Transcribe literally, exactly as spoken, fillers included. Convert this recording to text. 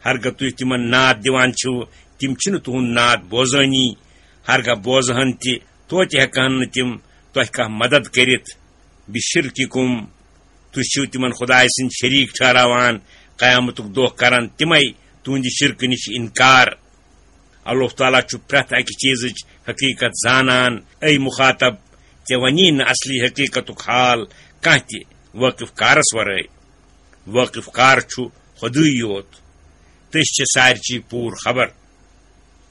हरगा तुम तिमन नाद दिवान छो तिम छिन तुहुंद नाद बोजानी हरगा बोजहन ति तोत हेकहन न तिम तुह कह मदद करित बिशिरकिकुम तुह छो तिमन खुदाय सिंद शरीक ठहरावान कयामतुक दोह करन तिमै तुंद शिरक निश इनकार अल्लाह ताला छु प्रथ अकि चीजच हकीकत जानन ऐ मुखातब ते वनी न असली हकीकतुक हाल कह ति वाकिफ कारस वरै वाकिफ कार छु खुदुई योत तस छ सारची पूर खबर।